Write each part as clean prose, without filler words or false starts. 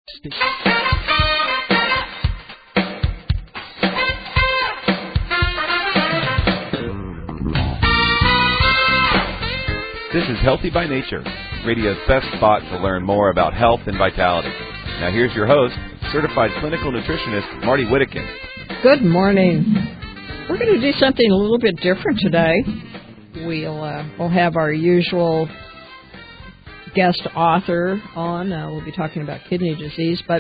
This is Healthy by Nature, radio's best spot to learn more about health and vitality. Now here's your host, certified clinical nutritionist, Marty Whittekin. Good morning. We're going to do something a little bit different today. We'll have our usual guest author on. We'll be talking about kidney disease, but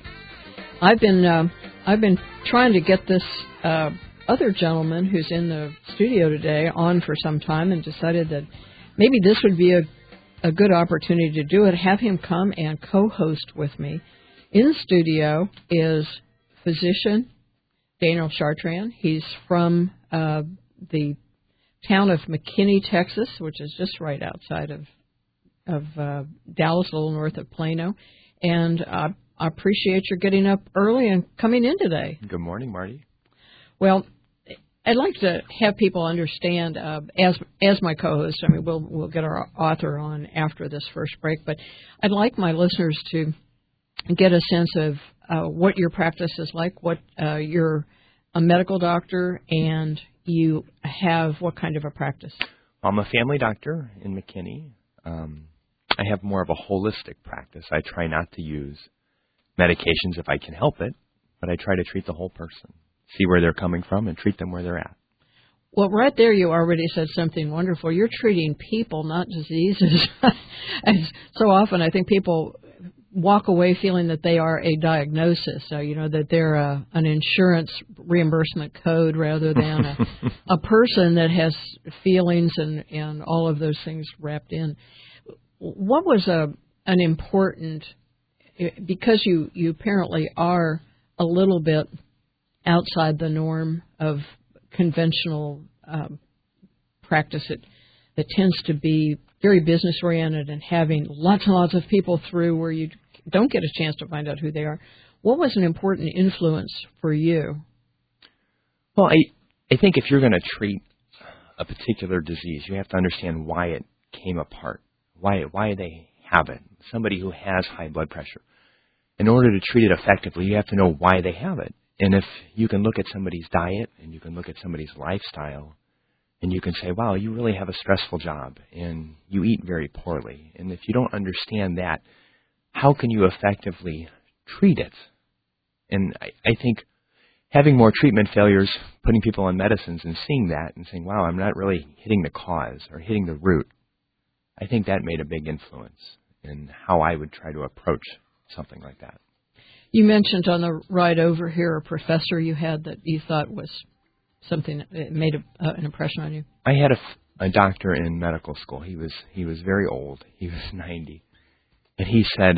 I've been trying to get this other gentleman who's in the studio today on for some time, and decided that maybe this would be a good opportunity to do it. Have him come and co-host with me. In the studio is physician Daniel Chartrand. He's from the town of McKinney, Texas, which is just right outside of Dallas, a little north of Plano. And I appreciate your getting up early and coming in today. Good morning, Marty. Well, I'd like to have people understand, as my co-host, I mean, we'll get our author on after this first break, but I'd like my listeners to get a sense of what your practice is like, you're a medical doctor, and you have what kind of a practice? I'm a family doctor in McKinney. I have more of a holistic practice. I try not to use medications if I can help it, but I try to treat the whole person, see where they're coming from, and treat them where they're at. Well, right there you already said something wonderful. You're treating people, not diseases. And so often I think people walk away feeling that they are a diagnosis, so that they're an insurance reimbursement code rather than a person that has feelings and all of those things wrapped in. What was an important, because you apparently are a little bit outside the norm of conventional practice that tends to be very business-oriented and having lots and lots of people through where you don't get a chance to find out who they are. What was an important influence for you? Well, I think if you're going to treat a particular disease, you have to understand why it came apart, why they have it. Somebody who has high blood pressure, in order to treat it effectively, you have to know why they have it. And if you can look at somebody's diet and you can look at somebody's lifestyle, and you can say, wow, you really have a stressful job and you eat very poorly. And if you don't understand that, how can you effectively treat it? And I think having more treatment failures, putting people on medicines and seeing that and saying, wow, I'm not really hitting the cause or hitting the root, I think that made a big influence in how I would try to approach something like that. You mentioned on the ride over here a professor you had that you thought was something that made an impression on you. I had a doctor in medical school. He was very old. He was 90. And he said,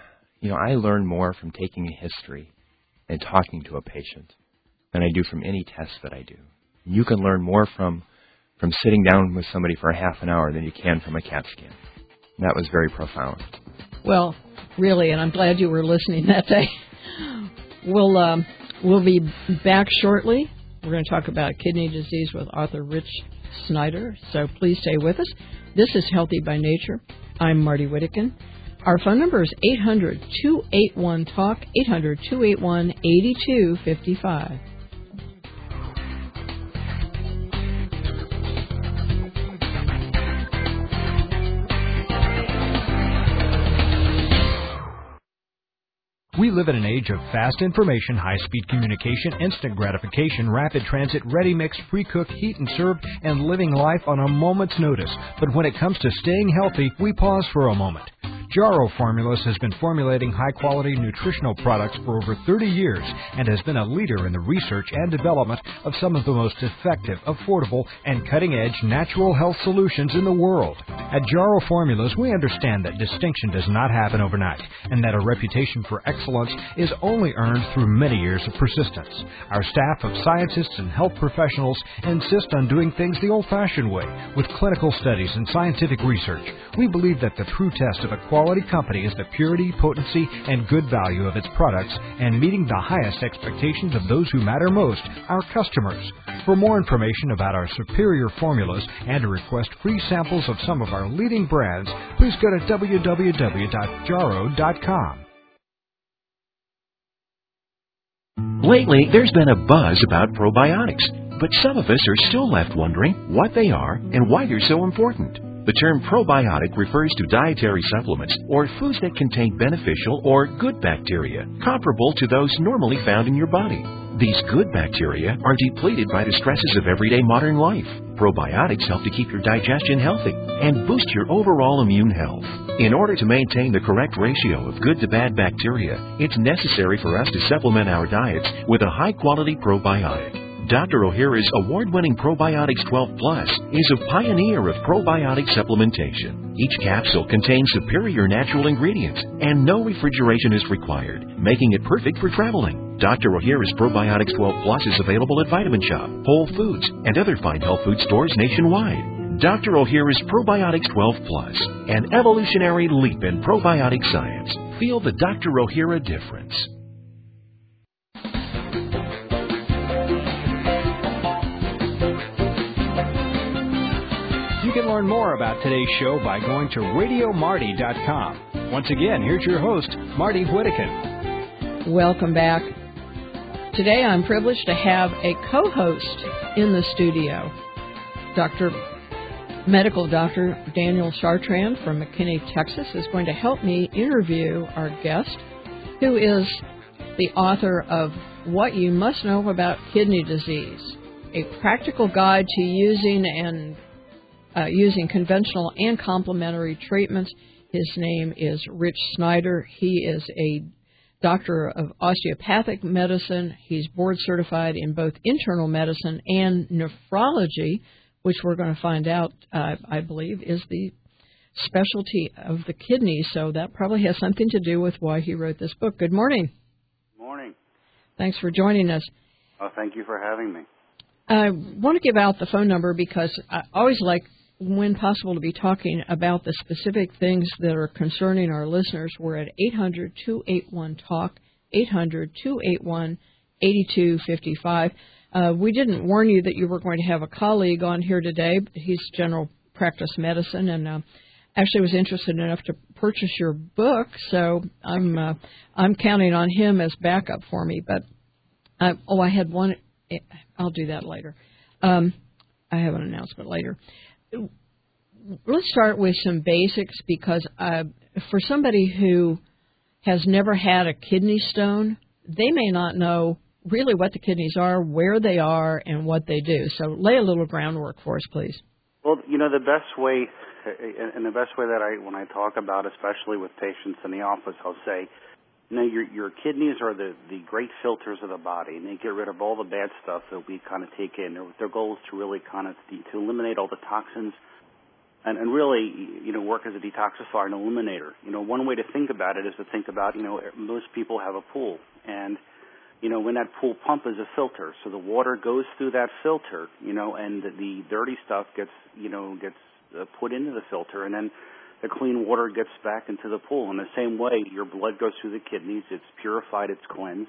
I learn more from taking a history and talking to a patient than I do from any test that I do. You can learn more from sitting down with somebody for a half an hour than you can from a CAT scan. And that was very profound. Well, really, and I'm glad you were listening that day. We'll be back shortly. We're going to talk about kidney disease with author Rich Snyder, so please stay with us. This is Healthy by Nature. I'm Marty Whittekin. Our phone number is 800-281-TALK, 800-281-8255. We live in an age of fast information, high-speed communication, instant gratification, rapid transit, ready-mix, pre-cooked, heat and serve, and living life on a moment's notice. But when it comes to staying healthy, we pause for a moment. Jarrow Formulas has been formulating high-quality nutritional products for over 30 years and has been a leader in the research and development of some of the most effective, affordable, and cutting-edge natural health solutions in the world. At Jarrow Formulas, we understand that distinction does not happen overnight and that a reputation for excellence is only earned through many years of persistence. Our staff of scientists and health professionals insist on doing things the old-fashioned way, with clinical studies and scientific research. We believe that the true test of a quality company is the purity, potency, and good value of its products and meeting the highest expectations of those who matter most, our customers. For more information about our superior formulas and to request free samples of some of our leading brands, please go to www.jarrow.com. Lately, there's been a buzz about probiotics, but some of us are still left wondering what they are and why they're so important. The term probiotic refers to dietary supplements or foods that contain beneficial or good bacteria, comparable to those normally found in your body. These good bacteria are depleted by the stresses of everyday modern life. Probiotics help to keep your digestion healthy and boost your overall immune health. In order to maintain the correct ratio of good to bad bacteria, it's necessary for us to supplement our diets with a high-quality probiotic. Dr. Ohhira's award-winning Probiotics 12 Plus is a pioneer of probiotic supplementation. Each capsule contains superior natural ingredients, and no refrigeration is required, making it perfect for traveling. Dr. Ohhira's Probiotics 12 Plus is available at Vitamin Shop, Whole Foods, and other fine health food stores nationwide. Dr. Ohhira's Probiotics 12 Plus, an evolutionary leap in probiotic science. Feel the Dr. Ohhira difference. You can learn more about today's show by going to RadioMarty.com. Once again, here's your host, Marty Whittakin. Welcome back. Today I'm privileged to have a co-host in the studio. Medical Dr. Daniel Chartrand from McKinney, Texas, is going to help me interview our guest, who is the author of What You Must Know About Kidney Disease, a practical guide to using conventional and complementary treatments. His name is Rich Snyder. He is a doctor of osteopathic medicine. He's board certified in both internal medicine and nephrology, which we're going to find out, I believe, is the specialty of the kidney. So that probably has something to do with why he wrote this book. Good morning. Good morning. Thanks for joining us. Oh, thank you for having me. I want to give out the phone number because I always like, when possible, to be talking about the specific things that are concerning our listeners. We're at 800-281-TALK, 800-281-8255. We didn't warn you that you were going to have a colleague on here today. He's general practice medicine and actually was interested enough to purchase your book, so I'm counting on him as backup for me. But I had one. I'll do that later. I have an announcement later. Let's start with some basics because for somebody who has never had a kidney stone, they may not know really what the kidneys are, where they are, and what they do. So lay a little groundwork for us, please. Well, the best way, and the best way that when I talk about, especially with patients in the office, I'll say, your kidneys are the great filters of the body, and they get rid of all the bad stuff that we kind of take in. Their goal is to really kind of to eliminate all the toxins and really, work as a detoxifier and eliminator. One way to think about it is to think about, most people have a pool, and when that pool pump is a filter, so the water goes through that filter, and the dirty stuff gets put into the filter, and then the clean water gets back into the pool. In the same way, your blood goes through the kidneys, it's purified, it's cleansed.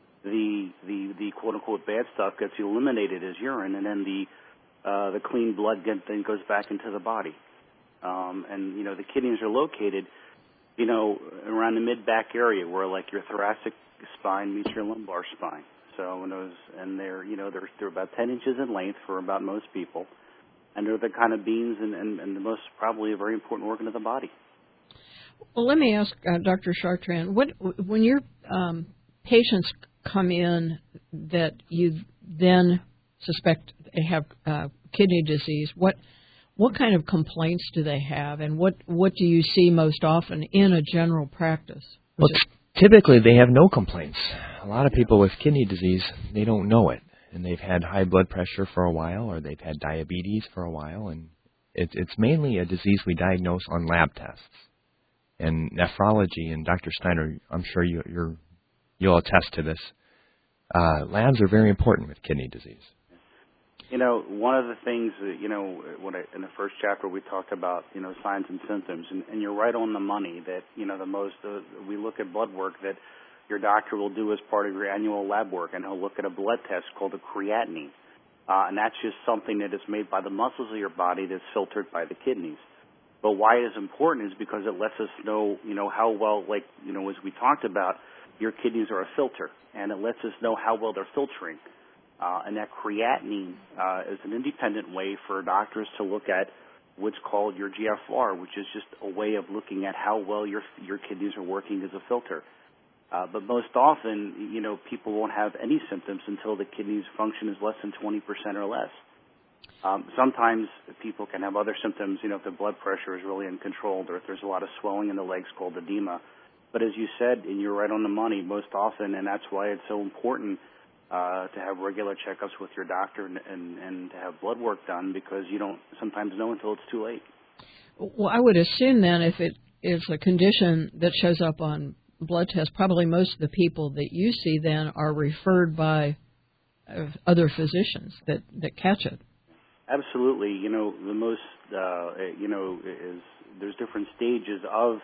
The quote unquote bad stuff gets eliminated as urine, and then the clean blood then goes back into the body. And the kidneys are located, around the mid-back area where like your thoracic spine meets your lumbar spine. So they're about 10 inches in length for about most people, and they're the kind of beans and the most probably a very important organ of the body. Well, let me ask Dr. Chartrand, when your patients come in that you then suspect they have kidney disease, what kind of complaints do they have, and what do you see most often in a general practice? Well, typically they have no complaints. A lot of people with kidney disease, they don't know it, and they've had high blood pressure for a while, or they've had diabetes for a while, and it's mainly a disease we diagnose on lab tests. And nephrology, and Dr. Snyder, I'm sure you'll attest to this, labs are very important with kidney disease. One of the things that, in the first chapter we talked about, signs and symptoms, and you're right on the money that, we look at blood work that your doctor will do as part of your annual lab work, and he'll look at a blood test called a creatinine. And that's just something that is made by the muscles of your body that's filtered by the kidneys. But why it is important is because it lets us know, how well, as we talked about, your kidneys are a filter, and it lets us know how well they're filtering. And that creatinine is an independent way for doctors to look at what's called your GFR, which is just a way of looking at how well your kidneys are working as a filter. But most often, people won't have any symptoms until the kidneys function is less than 20% or less. Sometimes people can have other symptoms, if the blood pressure is really uncontrolled or if there's a lot of swelling in the legs called edema. But as you said, and you're right on the money, most often, and that's why it's so important to have regular checkups with your doctor and to have blood work done, because you don't sometimes know until it's too late. Well, I would assume then if it is a condition that shows up on blood tests, probably most of the people that you see then are referred by other physicians that catch it. Absolutely. The most, is there's different stages of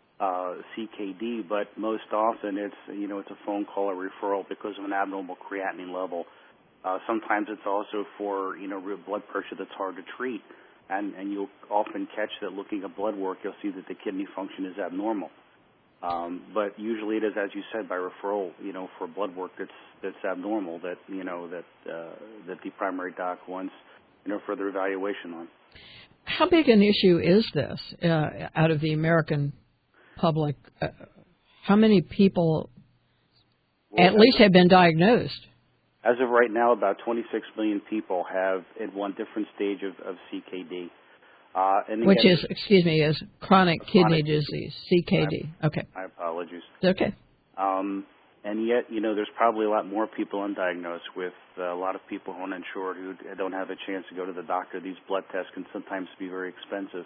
CKD, but most often it's a phone call or referral because of an abnormal creatinine level. Sometimes it's also for, real blood pressure that's hard to treat, and you'll often catch that looking at blood work, you'll see that the kidney function is abnormal. But usually it is, as you said, by referral, for blood work that's abnormal that the primary doc wants, further evaluation on. How big an issue is this out of the American public? How many people at least have been diagnosed? As of right now, about 26 million people have in one different stage of CKD. Which is chronic kidney disease, CKD. Okay. My apologies. Okay. And yet, there's probably a lot more people undiagnosed with a lot of people who are uninsured who don't have a chance to go to the doctor. These blood tests can sometimes be very expensive.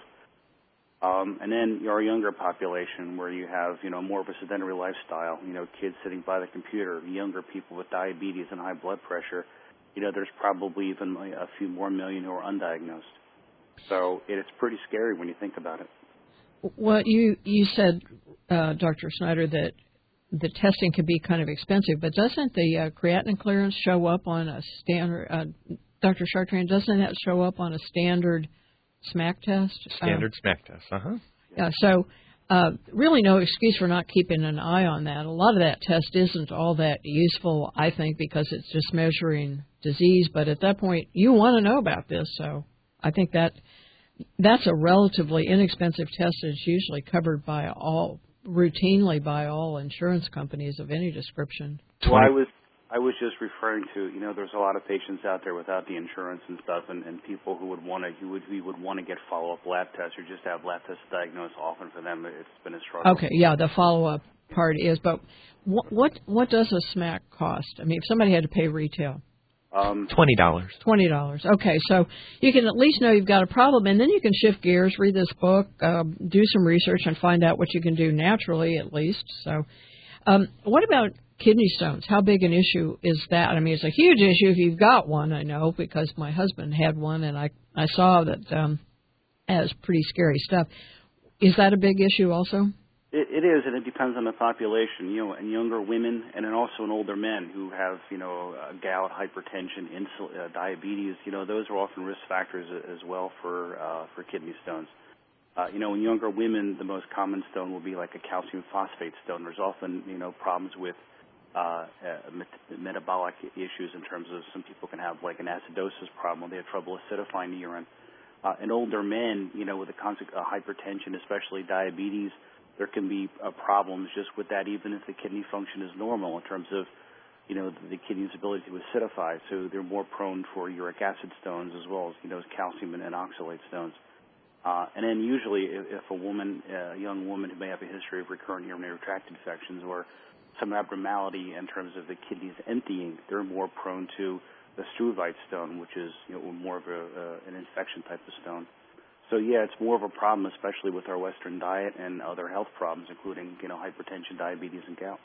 And then our younger population where you have, more of a sedentary lifestyle, kids sitting by the computer, younger people with diabetes and high blood pressure, there's probably even a few more million who are undiagnosed. So it's pretty scary when you think about it. Well, you said, Dr. Snyder, that the testing can be kind of expensive, but doesn't the creatinine clearance show up on a standard, Dr. Chartrand, doesn't that show up on a standard SMAC test? Standard SMAC test, uh-huh. Yeah, so really no excuse for not keeping an eye on that. A lot of that test isn't all that useful, I think, because it's just measuring disease, but at that point you want to know about this, so I think that's a relatively inexpensive test that's usually covered routinely by all insurance companies of any description. Well, I was just referring to, there's a lot of patients out there without the insurance and stuff, and people who would want to get follow-up lab tests or just have lab tests diagnosed. Often for them, it's been a struggle. Okay, yeah, the follow-up part is, but what does a SMAC cost? I mean, if somebody had to pay retail. $20. $20. Okay, so you can at least know you've got a problem, and then you can shift gears, read this book, do some research, and find out what you can do naturally, at least. So, what about kidney stones? How big an issue is that? I mean, it's a huge issue if you've got one. I know because my husband had one, and I saw that as pretty scary stuff. Is that a big issue also? It is, and it depends on the population, and younger women, and then also in older men who have, gout, hypertension, diabetes. Those are often risk factors as well for kidney stones. In younger women, the most common stone will be like a calcium phosphate stone. There's often, problems with metabolic issues in terms of some people can have like an acidosis problem. They have trouble acidifying the urine. In older men, with the hypertension, especially diabetes, there can be problems just with that, even if the kidney function is normal in terms of, the kidney's ability to acidify. So they're more prone for uric acid stones as well as, calcium and oxalate stones. And then usually if a young woman who may have a history of recurrent urinary tract infections or some abnormality in terms of the kidneys emptying, they're more prone to the struvite stone, which is, more of an infection type of stone. So, yeah, it's more of a problem, especially with our Western diet and other health problems, including, hypertension, diabetes, and gout.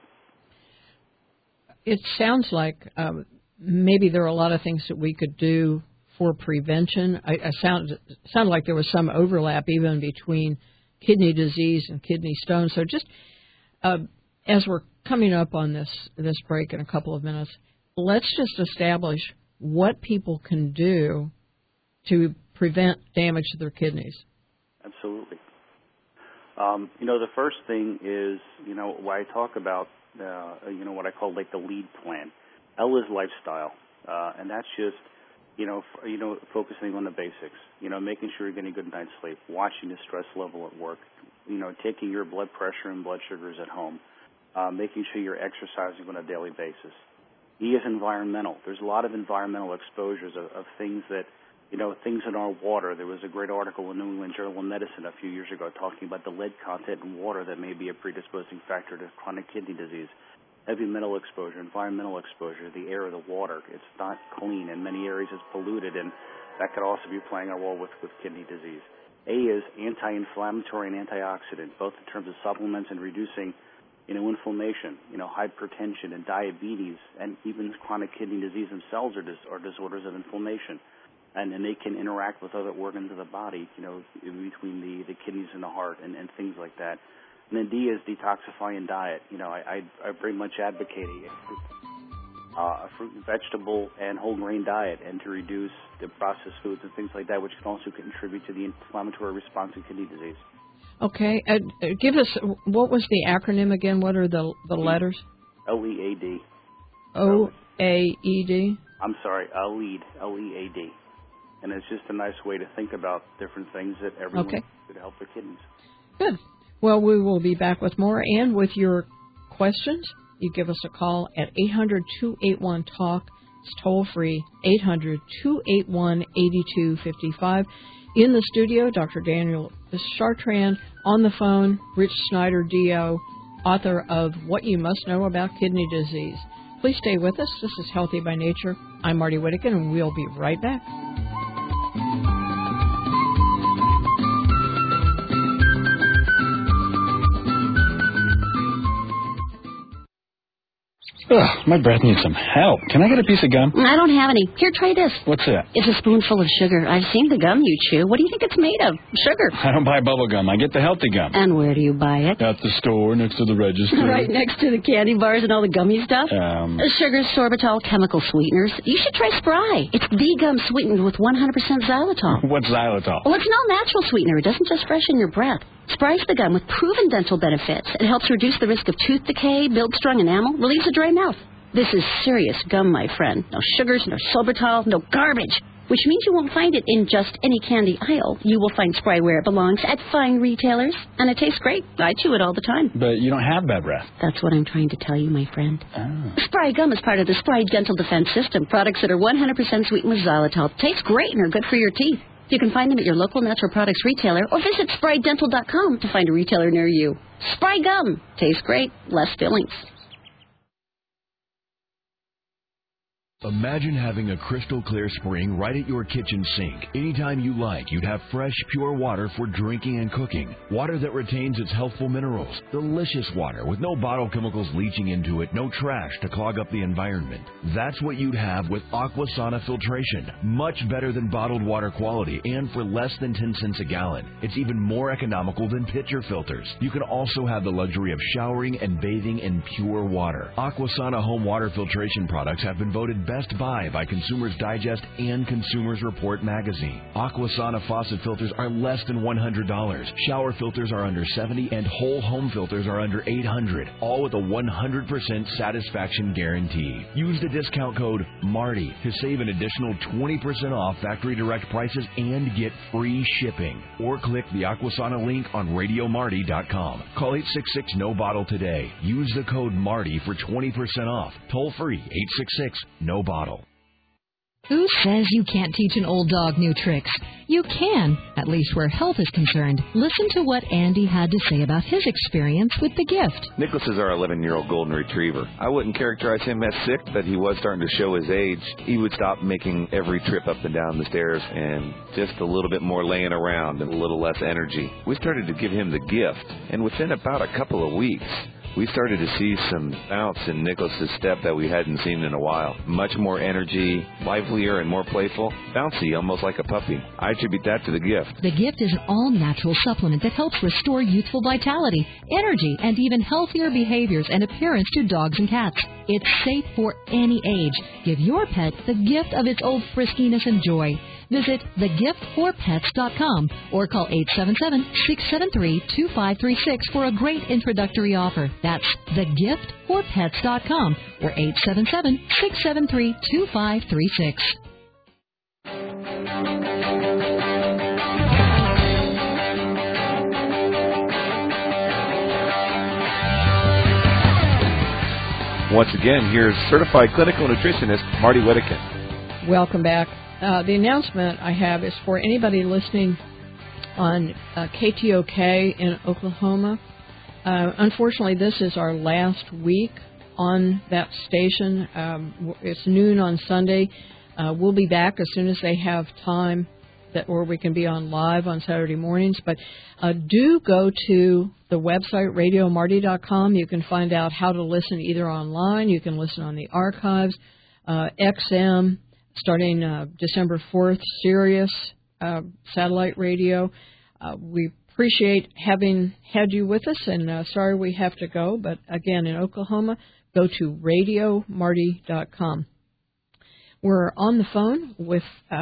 It sounds like maybe there are a lot of things that we could do for prevention. It sounded like there was some overlap even between kidney disease and kidney stones. So just as we're coming up on this break in a couple of minutes, let's just establish what people can do to prevent damage to their kidneys. Absolutely. The first thing is, why I talk about, what I call like the LEAD plan. L is lifestyle, and that's just, focusing on the basics. Making sure you're getting a good night's sleep, watching the stress level at work, taking your blood pressure and blood sugars at home, making sure you're exercising on a daily basis. E is environmental. There's a lot of environmental exposures of things that, things in our water. There was a great article in New England Journal of Medicine a few years ago talking about the lead content in water that may be a predisposing factor to chronic kidney disease. Heavy metal exposure, environmental exposure, the air, the water. It's not clean. In many areas it's polluted, and that could also be playing a role with kidney disease. A is anti-inflammatory and antioxidant, both in terms of supplements and reducing inflammation, hypertension and diabetes, and even chronic kidney disease themselves are disorders of inflammation. And they can interact with other organs of the body, in between the kidneys and the heart and things like that. And then D is detoxifying diet. I very much advocate a fruit and vegetable and whole grain diet, and to reduce the processed foods and things like that, which can also contribute to the inflammatory response in kidney disease. Okay. Give us, what was the acronym again? What are the letters? LEAD. OAED? I'm sorry, LEAD. LEAD. And it's just a nice way to think about different things that everyone could help their kidneys. Good. Well, we will be back with more, and with your questions, you give us a call at 800-281-TALK. It's toll-free, 800-281-8255. In the studio, Dr. Daniel Chartrand. On the phone, Rich Snyder, DO, author of What You Must Know About Kidney Disease. Please stay with us. This is Healthy by Nature. I'm Marty Whittaker, and we'll be right back. Ugh, my breath needs some help. Can I get a piece of gum? I don't have any. Here, try this. What's that? It's a spoonful of sugar. I've seen the gum you chew. What do you think it's made of? Sugar. I don't buy bubble gum. I get the healthy gum. And where do you buy it? At the store next to the register. Right next to the candy bars and all the gummy stuff? Sugar, sorbitol, chemical sweeteners. You should try Spry. It's the gum sweetened with 100% xylitol. What's xylitol? Well, it's an all-natural sweetener. It doesn't just freshen your breath. Spry's the gum with proven dental benefits. It helps reduce the risk of tooth decay, builds strong enamel, relieves a dry mouth. This is serious gum, my friend. No sugars, no sorbitol, no garbage. Which means you won't find it in just any candy aisle. You will find Spry where it belongs, at fine retailers. And it tastes great. I chew it all the time. But you don't have bad breath. That's what I'm trying to tell you, my friend. Oh. Spry gum is part of the Spry Dental Defense System. Products that are 100% sweetened with xylitol. Taste great and are good for your teeth. You can find them at your local natural products retailer or visit SpryDental.com to find a retailer near you. Spry gum. Tastes great. Less fillings. Imagine having a crystal clear spring right at your kitchen sink. Anytime you like, you'd have fresh, pure water for drinking and cooking. Water that retains its healthful minerals. Delicious water with no bottle chemicals leaching into it, no trash to clog up the environment. That's what you'd have with Aquasana filtration. Much better than bottled water quality, and for less than 10 cents a gallon. It's even more economical than pitcher filters. You can also have the luxury of showering and bathing in pure water. Aquasana home water filtration products have been voted Best Buy by Consumers Digest and Consumers Report magazine. Aquasana faucet filters are less than $100. Shower filters are under $70, and whole home filters are under $800. All with a 100% satisfaction guarantee. Use the discount code MARTY to save an additional 20% off factory direct prices and get free shipping. Or click the Aquasana link on RadioMarty.com. Call 866-NO-BOTTLE today. Use the code MARTY for 20% off. Toll free 866-NO-BOTTLE. Who says you can't teach an old dog new tricks? You can, at least where health is concerned. Listen to what Andy had to say about his experience with the gift. Nicholas is our 11-year-old golden retriever. I wouldn't characterize him as sick, but he was starting to show his age. He would stop making every trip up and down the stairs and just a little bit more laying around and a little less energy. We started to give him the gift, and within about a couple of weeks, we started to see some bounce in Nicholas's step that we hadn't seen in a while. Much more energy, livelier and more playful, bouncy, almost like a puppy. I attribute that to the gift. The gift is an all-natural supplement that helps restore youthful vitality, energy, and even healthier behaviors and appearance to dogs and cats. It's safe for any age. Give your pet the gift of its old friskiness and joy. Visit thegiftforpets.com or call 877-673-2536 for a great introductory offer. That's thegiftforpets.com or 877-673-2536. Once again, here's certified clinical nutritionist Marty Whittakin. Welcome back. The announcement I have is for anybody listening on KTOK in Oklahoma. Unfortunately, this is our last week on that station. It's noon on Sunday. We'll be back as soon as they have time, or we can be on live on Saturday mornings. But do go to the website, radiomarty.com. You can find out how to listen either online. You can listen on the archives, XM, starting December 4th, Sirius satellite radio. We appreciate having had you with us, and sorry we have to go. But again, in Oklahoma, go to radiomarty.com. We're on the phone with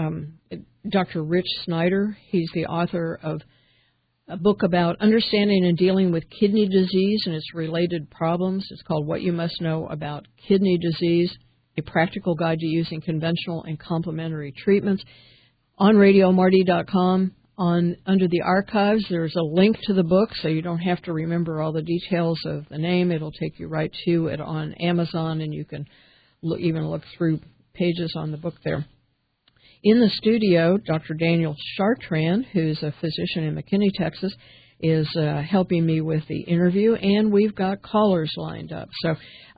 Dr. Rich Snyder. He's the author of a book about understanding and dealing with kidney disease and its related problems. It's called What You Must Know About Kidney Disease, a practical guide to using conventional and complementary treatments. On radiomarty.com, under the archives, there's a link to the book, so you don't have to remember all the details of the name. It'll take you right to it on Amazon, and you can even look through pages on the book there. In the studio, Dr. Daniel Chartrand, who's a physician in McKinney, Texas, is helping me with the interview, and we've got callers lined up. So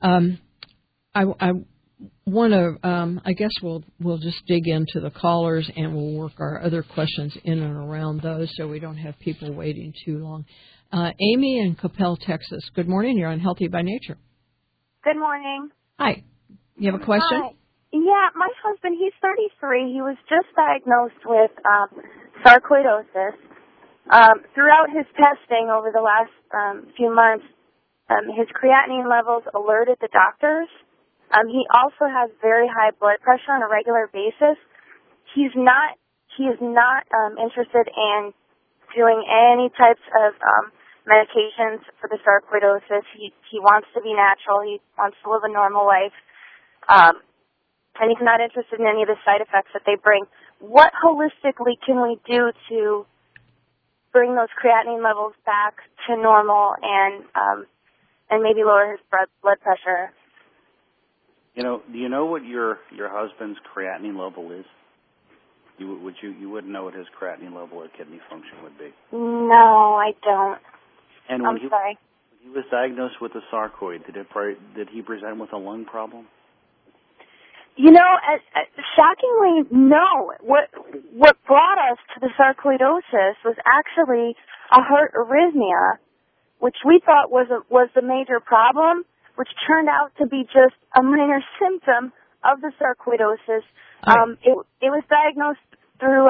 I want to, I guess we'll just dig into the callers, and we'll work our other questions in and around those so we don't have people waiting too long. Amy in Coppell, Texas. Good morning. You're on Healthy by Nature. Good morning. Hi. You have a question? Hi. Yeah, my husband, he's 33. He was just diagnosed with sarcoidosis. Throughout his testing over the last few months, his creatinine levels alerted the doctors. He also has very high blood pressure on a regular basis. He is not interested in doing any types of medications for the sarcoidosis. He wants to be natural. He wants to live a normal life. And he's not interested in any of the side effects that they bring. What holistically can we do to bring those creatinine levels back to normal and maybe lower his blood pressure? Do you know what your husband's creatinine level is? You wouldn't know what his creatinine level or kidney function would be. No, I don't. And I'm sorry. When he was diagnosed with a sarcoid, did he present with a lung problem? Shockingly, no. What brought us to the sarcoidosis was actually a heart arrhythmia, which we thought was the major problem, which turned out to be just a minor symptom of the sarcoidosis. It was diagnosed through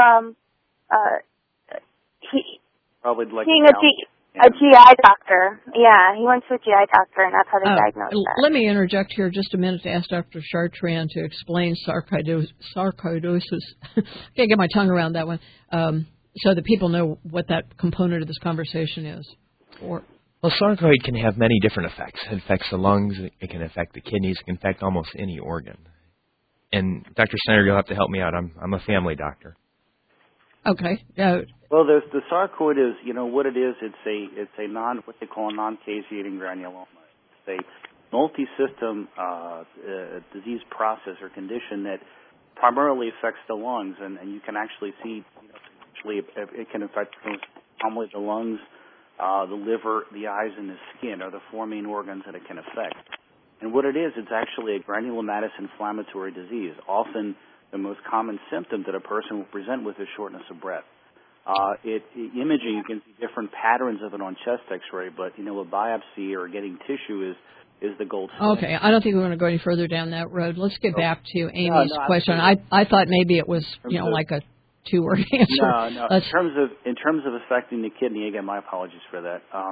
seeing a GI doctor. Yeah, he went to a GI doctor, and that's how they diagnosed that. Let me interject here just a minute to ask Dr. Chartrand to explain sarcoidosis. Can't get my tongue around that one. So that people know what that component of this conversation is. Well, sarcoid can have many different effects. It affects the lungs. It can affect the kidneys. It can affect almost any organ. And Dr. Snyder, you'll have to help me out. I'm a family doctor. Okay. Well, the sarcoid is, what it is. It's what they call a non-caseating granuloma. It's a multi-system disease process or condition that primarily affects the lungs, and you can actually see, it can affect primarily the lungs, the liver, the eyes, and the skin are the four main organs that it can affect. And what it is, it's actually a granulomatous inflammatory disease. Often the most common symptom that a person will present with is shortness of breath. Imaging, you can see different patterns of it on chest X-ray, but a biopsy or getting tissue is the gold standard. Okay, I don't think we want to go any further down that road. Let's get back to Amy's question. I thought maybe it was like a two-word answer. No. In terms of affecting the kidney, again, my apologies for that.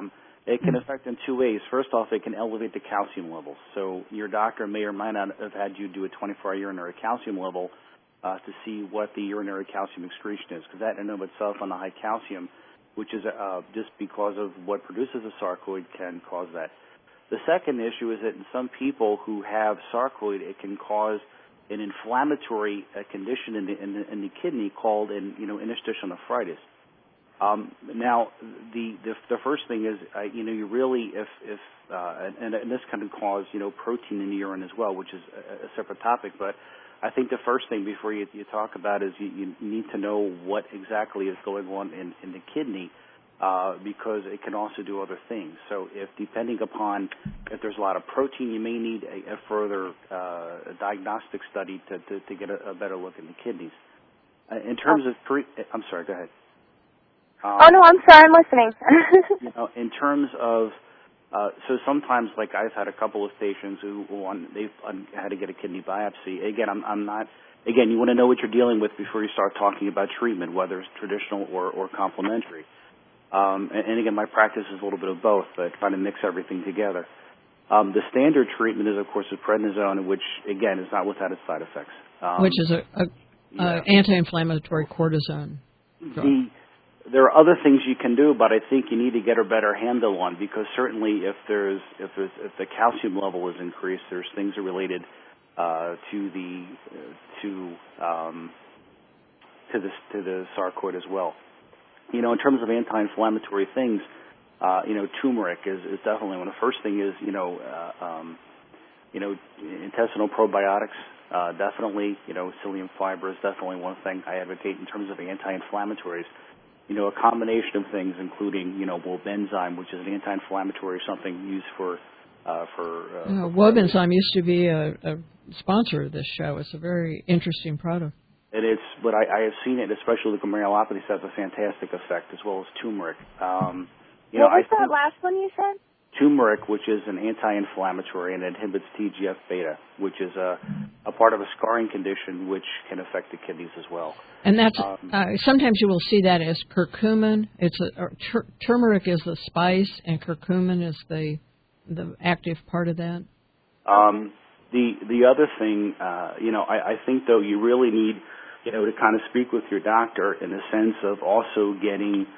It can affect in two ways. First off, it can elevate the calcium levels. So your doctor may or might not have had you do a 24-hour urinary calcium level to see what the urinary calcium excretion is, because that in and of itself on the high calcium, which is just because of what produces the sarcoid, can cause that. The second issue is that in some people who have sarcoid, it can cause an inflammatory condition in the kidney called interstitial nephritis. Now, the first thing is, you really, and this can cause, protein in the urine as well, which is a separate topic. But I think the first thing before you talk about is you need to know what exactly is going on in the kidney, because it can also do other things. So depending upon if there's a lot of protein, you may need a further diagnostic study to get a better look in the kidneys. In terms of I'm sorry, go ahead. Oh, no, I'm sorry, I'm listening. In terms of, so sometimes, like I've had a couple of patients who they've had to get a kidney biopsy. Again, I'm not, again, you want to know what you're dealing with before you start talking about treatment, whether it's traditional or complementary. And again, my practice is a little bit of both, but trying to mix everything together. The standard treatment is, of course, the prednisone, which, again, is not without its side effects. Which is a anti-inflammatory cortisone drug. There are other things you can do, but I think you need to get a better handle on, because certainly if the calcium level is increased, there's things that are related to the sarcoid as well. In terms of anti-inflammatory things, turmeric is definitely one. The first thing is intestinal probiotics. Definitely, psyllium fiber is definitely one thing I advocate in terms of anti-inflammatories. A combination of things, including, Wobenzyme, which is an anti-inflammatory, something used for Wobenzyme used to be a sponsor of this show. It's a very interesting product. And it's, but I have seen it, especially the glomerulopathy, has a fantastic effect, as well as turmeric. What was that last one you said? Turmeric, which is an anti-inflammatory and inhibits TGF-beta, which is a part of a scarring condition which can affect the kidneys as well. And that's sometimes you will see that as curcumin. It's turmeric is the spice, and curcumin is the active part of that. The other thing, I think though you really need, to kind of speak with your doctor in the sense of also getting.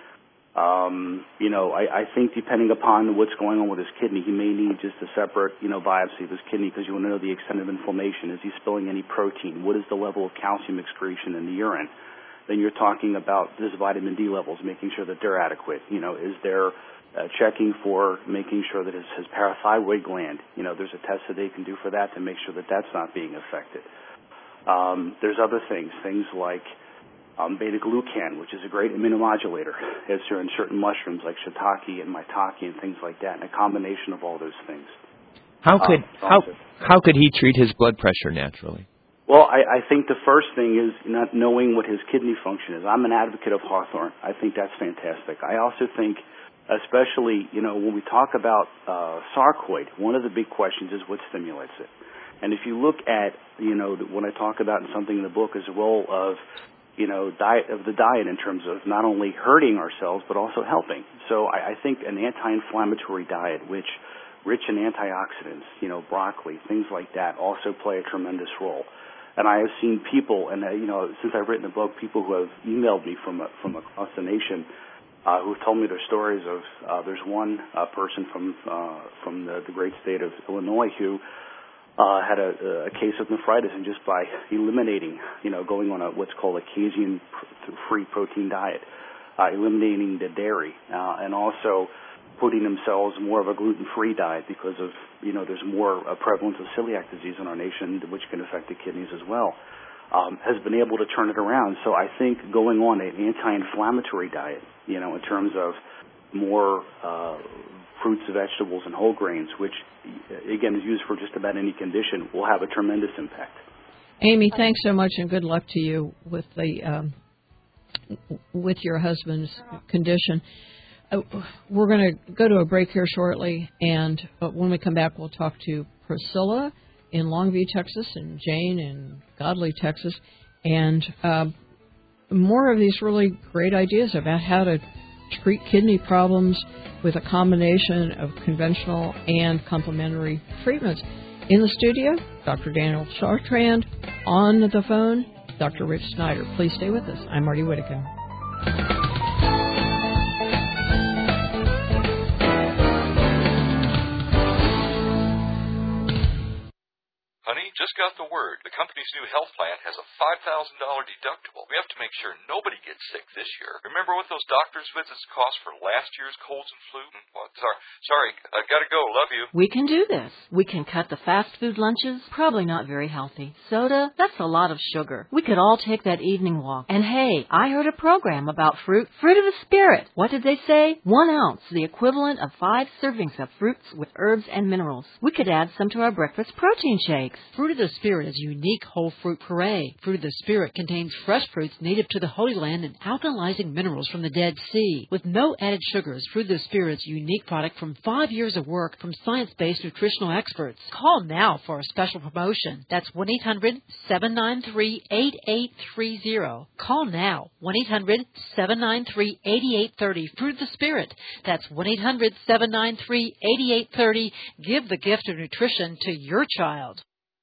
I think depending upon what's going on with his kidney, he may need just a separate, biopsy of his kidney, because you want to know the extent of inflammation. Is he spilling any protein? What is the level of calcium excretion in the urine? Then you're talking about his vitamin D levels, making sure that they're adequate. Is there checking for making sure that his parathyroid gland, there's a test that they can do for that to make sure that that's not being affected. There's other things like beta-glucan, which is a great immunomodulator. It's in certain mushrooms like shiitake and maitake and things like that, and a combination of all those things. How could he treat his blood pressure naturally? Well, I think the first thing is not knowing what his kidney function is. I'm an advocate of Hawthorne. I think that's fantastic. I also think, especially, when we talk about sarcoid, one of the big questions is what stimulates it. And if you look at, when I talk about in something in the book is the role of the diet in terms of not only hurting ourselves but also helping. So I think an anti-inflammatory diet, which rich in antioxidants, broccoli, things like that, also play a tremendous role. And I have seen people, and since I've written the book, people who have emailed me from across the nation who have told me their stories of. There's one person from the great state of Illinois who had a case of nephritis, and just by eliminating, going on what's called a casein-free protein diet, eliminating the dairy, and also putting themselves more of a gluten-free diet because of, there's more prevalence of celiac disease in our nation, which can affect the kidneys as well, has been able to turn it around. So I think going on an anti-inflammatory diet, in terms of more fruits, vegetables, and whole grains, which, again, is used for just about any condition, will have a tremendous impact. Amy, thanks so much, and good luck to you with with your husband's condition. We're going to go to a break here shortly, and when we come back, we'll talk to Priscilla in Longview, Texas, and Jane in Godley, Texas, and more of these really great ideas about how to treat kidney problems with a combination of conventional and complementary treatments. In the studio, Dr. Daniel Chartrand. On the phone, Dr. Rich Snyder. Please stay with us. I'm Marty Whittaker. Honey, just got the word. The company's new health plan has a $5,000 deductible. We have to make sure nobody gets sick this year. Remember what those doctor's visits cost for last year's colds and flu? Well, sorry, I gotta go. Love you. We can do this. We can cut the fast food lunches. Probably not very healthy. Soda? That's a lot of sugar. We could all take that evening walk. And hey, I heard a program about fruit. Fruit of the Spirit. What did they say? 1 ounce, the equivalent of 5 servings of fruits with herbs and minerals. We could add some to our breakfast protein shakes. Fruit of the Spirit is a unique whole fruit puree. Fruit of the Spirit contains fresh fruits native to the Holy Land and alkalizing minerals from the Dead Sea. With no added sugars, Fruit of the Spirit's a unique product from 5 years of work from science-based nutritional experts. Call now for a special promotion. That's 1-800-793-8830. Call now. 1-800-793-8830. Fruit of the Spirit. That's 1-800-793-8830. Give the gift of nutrition to your child.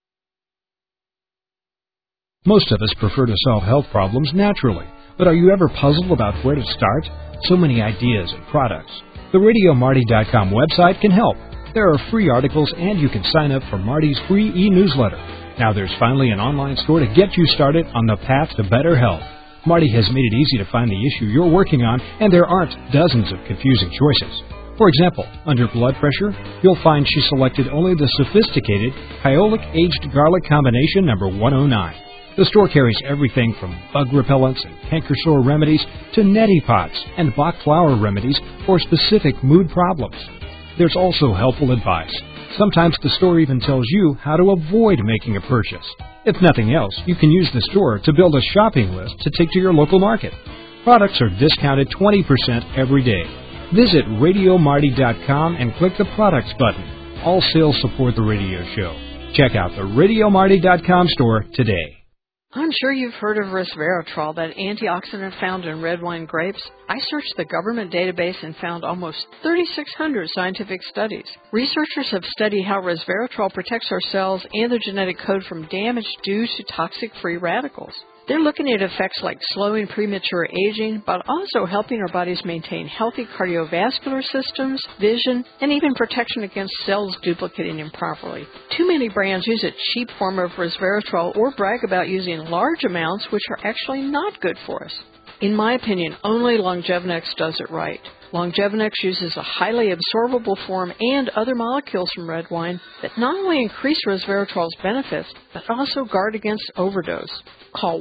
Most of us prefer to solve health problems naturally, but are you ever puzzled about where to start? So many ideas and products. The RadioMarty.com website can help. There are free articles, and you can sign up for Marty's free e-newsletter. Now there's finally an online store to get you started on the path to better health. Marty has made it easy to find the issue you're working on, and there aren't dozens of confusing choices. For example, under blood pressure, you'll find she selected only the sophisticated Kyolic Aged Garlic Combination number 109. The store carries everything from bug repellents and canker sore remedies to neti pots and Bach flower remedies for specific mood problems. There's also helpful advice. Sometimes the store even tells you how to avoid making a purchase. If nothing else, you can use the store to build a shopping list to take to your local market. Products are discounted 20% every day. Visit RadioMarty.com and click the Products button. All sales support the radio show. Check out the RadioMarty.com store today. I'm sure you've heard of resveratrol, that antioxidant found in red wine grapes. I searched the government database and found almost 3,600 scientific studies. Researchers have studied how resveratrol protects our cells and their genetic code from damage due to toxic free radicals. They're looking at effects like slowing premature aging, but also helping our bodies maintain healthy cardiovascular systems, vision, and even protection against cells duplicating improperly. Too many brands use a cheap form of resveratrol or brag about using large amounts, which are actually not good for us. In my opinion, only Longevinex does it right. Longevinex uses a highly absorbable form and other molecules from red wine that not only increase resveratrol's benefits, but also guard against overdose. Call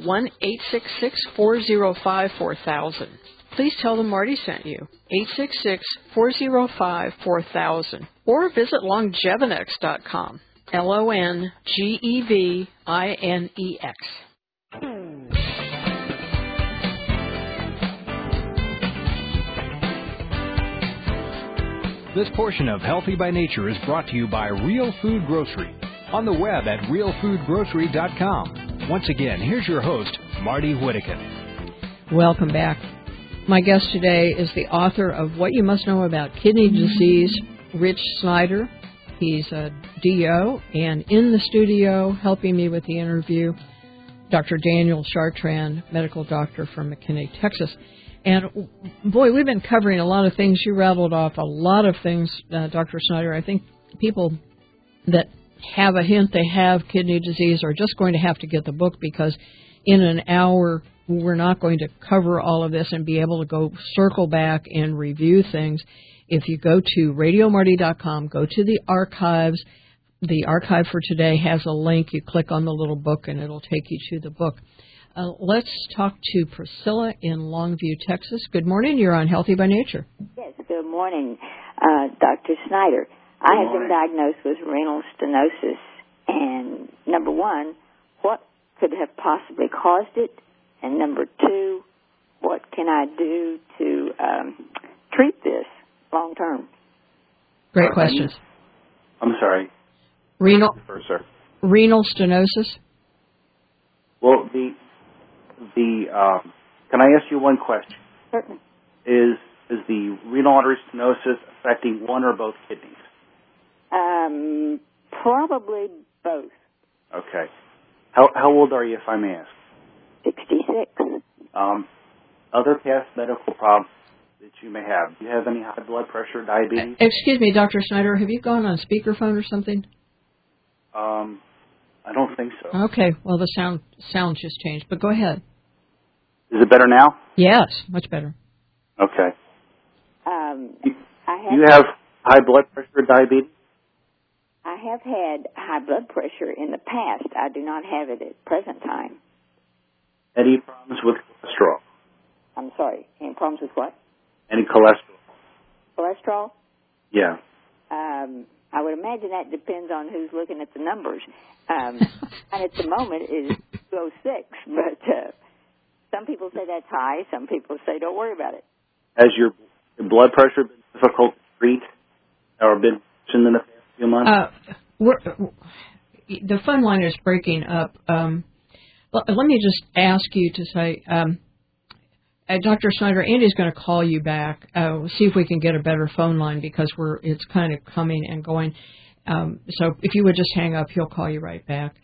1-866-405-4000. Please tell them Marty sent you. 866-405-4000. Or visit Longevinex.com. Longevinex. This portion of Healthy by Nature is brought to you by Real Food Grocery. On the web at realfoodgrocery.com. Once again, here's your host, Marty Whittaker. Welcome back. My guest today is the author of What You Must Know About Kidney Disease, Rich Snyder. He's a DO, and in the studio, helping me with the interview, Dr. Daniel Chartrand, medical doctor from McKinney, Texas. And, boy, we've been covering a lot of things. You rattled off a lot of things, Dr. Snyder. I think people that have a hint they have kidney disease are just going to have to get the book, because in an hour we're not going to cover all of this and be able to go circle back and review things. If you go to RadioMarty.com, go to the archives. The archive for today has a link. You click on the little book and it'll take you to the book. Let's talk to Priscilla in Longview, Texas. Good morning. You're on Healthy by Nature. Yes, good morning, Dr. Snyder. I have been diagnosed with renal stenosis, and number one, what could have possibly caused it? And number two, what can I do to treat this long term? Great questions. I'm sorry. Renal stenosis? Well, can I ask you one question? Certainly. Is Is the renal artery stenosis affecting one or both kidneys? Probably both. Okay. How old are you, if I may ask? 66. Other past medical problems that you may have. Do you have any high blood pressure, diabetes? Excuse me, Dr. Snyder, have you gone on speakerphone or something? I don't think so. Okay, well, the sound just changed, but go ahead. Is it better now? Yes, much better. Okay. Do you have high blood pressure, diabetes? I have had high blood pressure in the past. I do not have it at present time. Any problems with cholesterol? I'm sorry. Any problems with what? Any cholesterol? Cholesterol? Yeah. I would imagine that depends on who's looking at the numbers. And at the moment it is 206, but some people say that's high. Some people say don't worry about it. Has your blood pressure been difficult to treat or been in the past few months? The phone line is breaking up. Let me just ask you to say, Dr. Snyder, Andy's going to call you back. See if we can get a better phone line because it's kind of coming and going. So if you would just hang up, he'll call you right back.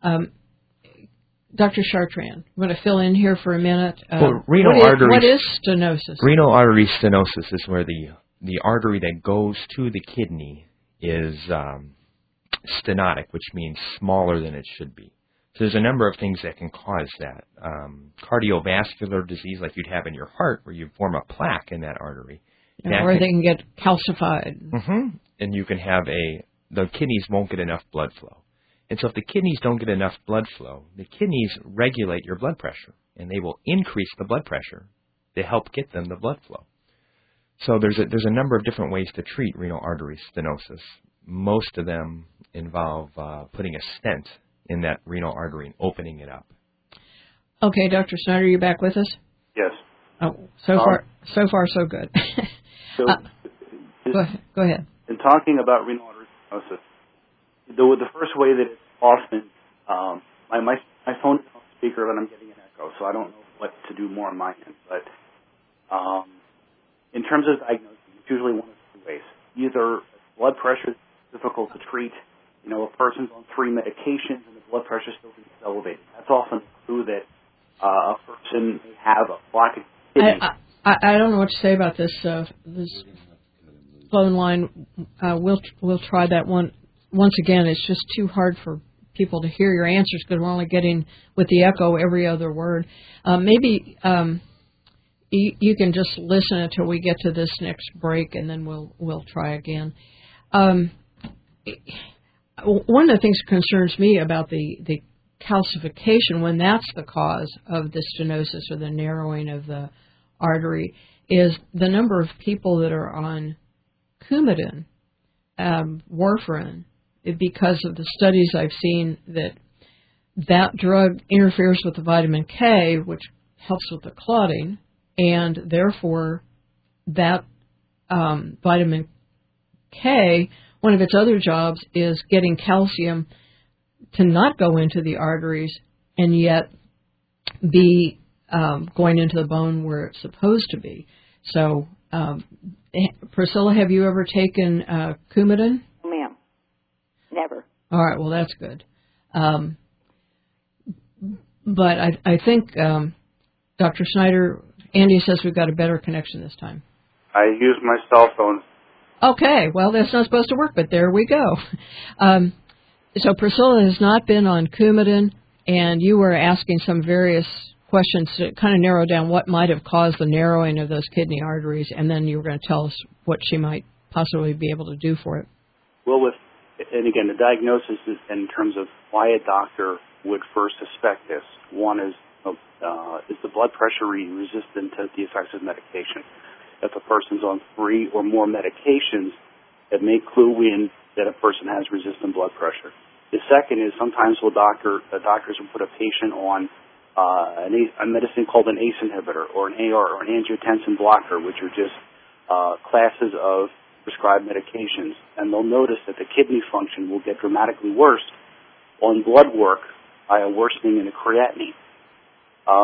Dr. Chartrand, I'm going to fill in here for a minute. What is stenosis? Renal artery stenosis is where the artery that goes to the kidney is stenotic, which means smaller than it should be. So there's a number of things that can cause that. Cardiovascular disease, like you'd have in your heart, where you form a plaque in that artery. Or they can get calcified. Mm-hmm. And you can have the kidneys won't get enough blood flow. And so if the kidneys don't get enough blood flow, the kidneys regulate your blood pressure, and they will increase the blood pressure to help get them the blood flow. So there's a number of different ways to treat renal artery stenosis. Most of them involve putting a stent in that renal artery and opening it up. Okay, Dr. Snyder, are you back with us? Yes. Oh, so far, so good. Go ahead. In talking about renal artery stenosis, the first way that it's often, my phone is on speaker and I'm getting an echo, so I don't know what to do more on my end. But in terms of diagnosis, it's usually one of two ways. Either blood pressure is difficult to treat. A person's on 3 medications and the blood pressure still is elevated. That's often a clue that a person may have a blockage. I don't know what to say about this phone line. We'll try that one. Once again, it's just too hard for people to hear your answers because we're only getting, with the echo, every other word. Maybe you can just listen until we get to this next break, and then we'll try again. One of the things that concerns me about the calcification, when that's the cause of the stenosis or the narrowing of the artery, is the number of people that are on Coumadin, warfarin, because of the studies I've seen that drug interferes with the vitamin K, which helps with the clotting, and therefore that vitamin K, one of its other jobs is getting calcium to not go into the arteries and yet be going into the bone where it's supposed to be. So, Priscilla, have you ever taken Coumadin? No, ma'am. Never. All right, well, that's good. But I think, Dr. Snyder, Andy says we've got a better connection this time. I use my cell phone. Okay, well, that's not supposed to work, but there we go. So Priscilla has not been on Coumadin, and you were asking some various questions to kind of narrow down what might have caused the narrowing of those kidney arteries, and then you were going to tell us what she might possibly be able to do for it. Well, and again, the diagnosis is in terms of why a doctor would first suspect this. One is the blood pressure resistant to the effects of medication? If a person's on 3 or more medications, that may clue in that a person has resistant blood pressure. The second is sometimes doctors will put a patient on a medicine called an ACE inhibitor or an AR or an angiotensin blocker, which are just classes of prescribed medications. And they'll notice that the kidney function will get dramatically worse on blood work by a worsening in the creatinine.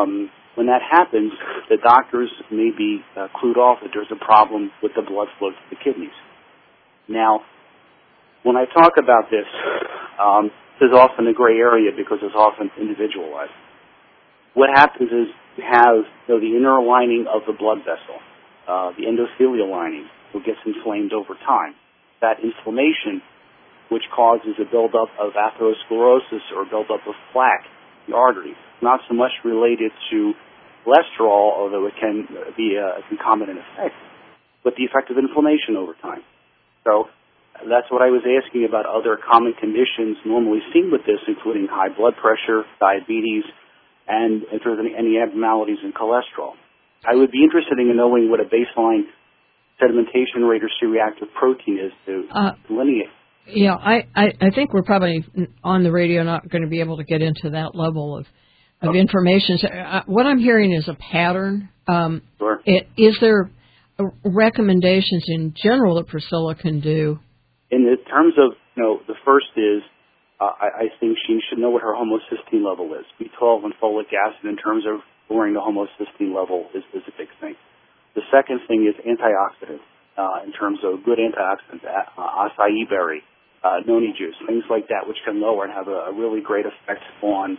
When that happens, the doctors may be clued off that there's a problem with the blood flow to the kidneys. Now, when I talk about this, there's often a gray area because it's often individualized. What happens is you have the inner lining of the blood vessel, the endothelial lining, which gets inflamed over time. That inflammation, which causes a buildup of atherosclerosis or buildup of plaque in the arteries, not so much related to cholesterol, although it can be a concomitant effect, but the effect of inflammation over time. So that's what I was asking about other common conditions normally seen with this, including high blood pressure, diabetes, and if there's any abnormalities in cholesterol. I would be interested in knowing what a baseline sedimentation rate or C-reactive protein is to delineate. Yeah, I think we're probably on the radio not going to be able to get into that level of information. So, what I'm hearing is a pattern. Sure. Is there recommendations in general that Priscilla can do? In the terms of, the first is, I think she should know what her homocysteine level is. B12 and folic acid in terms of lowering the homocysteine level is a big thing. The second thing is antioxidant in terms of good antioxidants, acai berry, noni juice, things like that, which can lower and have a really great effect on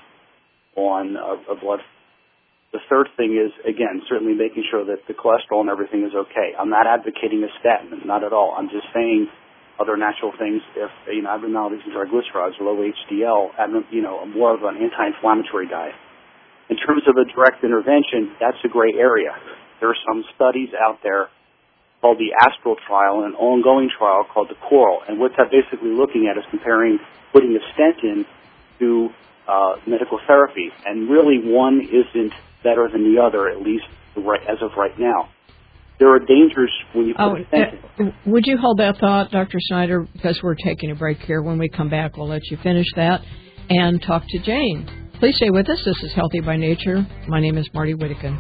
a blood. The third thing is, again, certainly making sure that the cholesterol and everything is okay. I'm not advocating a statin, not at all. I'm just saying other natural things, if abnormalities in triglycerides or low HDL, more of an anti-inflammatory diet. In terms of a direct intervention, that's a gray area. There are some studies out there called the Astral trial and an ongoing trial called the Coral. And what they're basically looking at is comparing putting a stent in to medical therapy. And really one isn't better than the other, at least as of right now. There are dangers when you put a stent in. Would you hold that thought, Dr. Snyder, because we're taking a break here. When we come back, we'll let you finish that and talk to Jane. Please stay with us. This is Healthy by Nature. My name is Marty Whittakin.